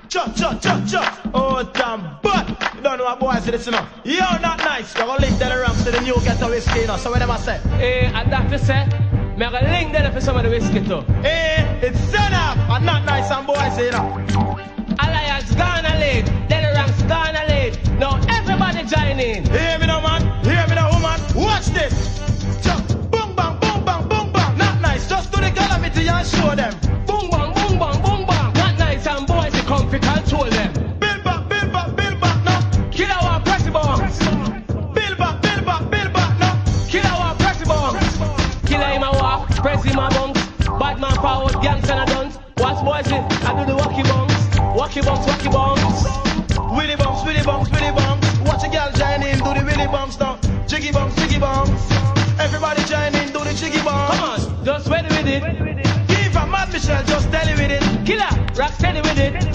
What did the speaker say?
Oh, damn, but you don't know what boys say this, you know. Yo, not nice. You're gonna link the ramps to the new ghetto whiskey, you know. So what am I say? And that to say, I'm gonna link them for some of the whiskey too. It's son up and not nice and boys say, you know. Alliance gonna lead, then the ranks gonna lead. Now everybody join in. Hear me now, man. Hear me now, woman. Watch this. Boom, bang, boom, bang, boom, bang. Not nice. Just do the calamity and show them. Boom, bang, boom, bang, boom, bang. Not nice and boys, they come to control them. Build back, now. Kill our president. Build back, now. Kill our president. Kill him a walk, press him a bounce. Bad man forward, gangs and a dunce. Watch boys, I do the walkie bounce. Walkie bounce. Willy bounce. Watch a girl join in, do the willy bounce now. Jiggy bounce. Everybody join in, do the jiggy bounce. Come on, just ready with it. Give a mad Michelle, just tell it with it. Killer, rock steady with it.